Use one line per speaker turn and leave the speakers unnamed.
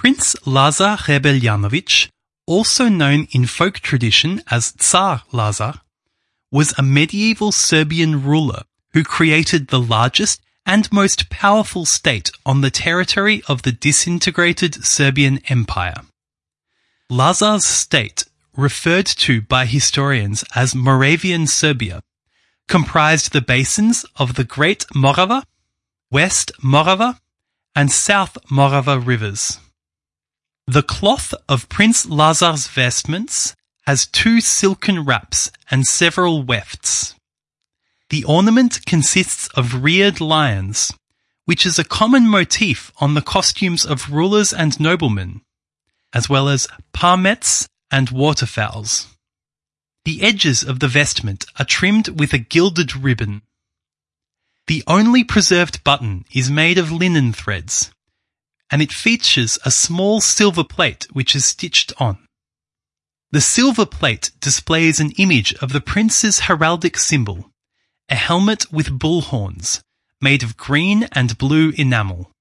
Prince Lazar Hrebeljanović, also known in folk tradition as Tsar Lazar, was a medieval Serbian ruler who created the largest and most powerful state on the territory of the disintegrated Serbian Empire. Lazar's state, referred to by historians as Moravian Serbia, comprised the basins of the Great Morava, West Morava, and South Morava rivers. The cloth of Prince Lazar's vestments has 2 silken wraps and several wefts. The ornament consists of reared lions, which is a common motif on the costumes of rulers and noblemen, as well as parmets and waterfowls. The edges of the vestment are trimmed with a gilded ribbon. The only preserved button is made of linen threads, and it features a small silver plate which is stitched on. The silver plate displays an image of the prince's heraldic symbol, a helmet with bull horns, made of green and blue enamel.